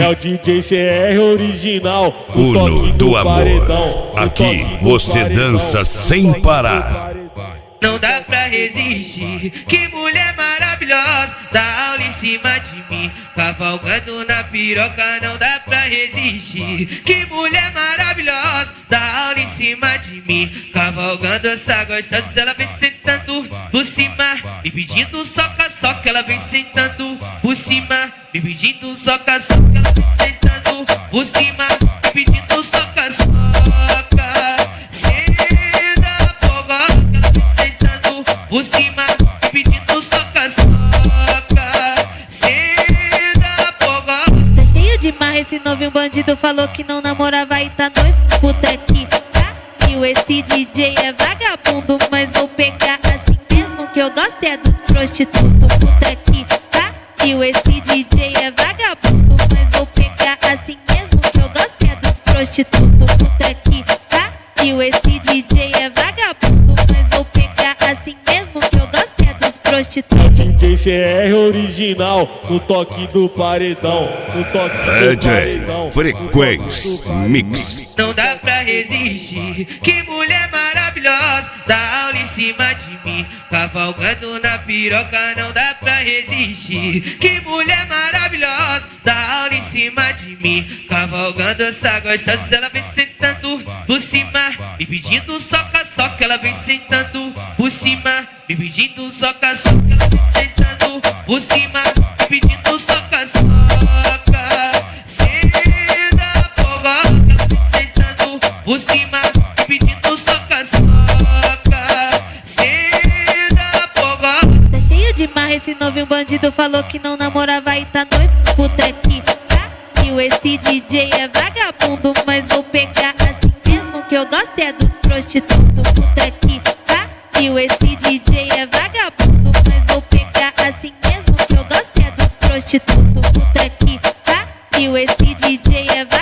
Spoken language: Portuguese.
É o DJ CR original, Uno do amor. Aqui você dança sem parar. Não dá pra resistir, que mulher maravilhosa, dá aula em cima de mim, cavalgando na piroca. Não dá pra resistir, que mulher maravilhosa, dá aula em cima de mim, cavalgando essa gostosa. Ela vem sentando por cima, me pedindo soca-soca. Ela vem sentando por cima, me pedindo soca-soca. Ela vem sentando por cima, me pedindo soca-soca. Por cima, pedindo soca-soca. Ceda fogosa. Tá cheio de marra esse novinho bandido. Falou que não namorava e tá noivo. Puta que pariu, esse DJ é vagabundo. Mas vou pegar assim mesmo, que eu gosto é dos prostitutos. Puta que pariu, esse DJ é vagabundo. Mas vou pegar assim mesmo, que eu gosto é dos prostitutos. Puta que pariu, esse DJ é vagabundo. Mas vou pegar assim mesmo, que eu gosto é dos prostitutos. DJ CR original, no toque do paredão, no toque do paredão. Frequência Mix. Não dá pra resistir, que mulher maravilhosa, dá aula em cima de mim, cavalgando na piroca. Não dá pra resistir, que mulher maravilhosa, dá aula em cima de mim, cavalgando essa gostosa. Ela vem sentando por cima, me pedindo soca-soca. Ela vem sentando por cima, me pedindo soca-soca. Ela vem sentando por cima, me pedindo soca-soca. Ceda fogosa. Ela vem sentando por cima, me pedindo soca-soca. Ceda fogosa. Tá cheio de marra esse novinho bandido. Falou que não namorava e tá noivo. Puta que pariu, esse DJ é vagabundo. Mas vou pegar assim mesmo, que eu gosto é dos prostitutos. Puta que pariu, esse DJ é vagabundo. Mas vou pegar assim mesmo, que eu gosto é dos prostitutos. Puta que pariu, esse DJ é vagabundo.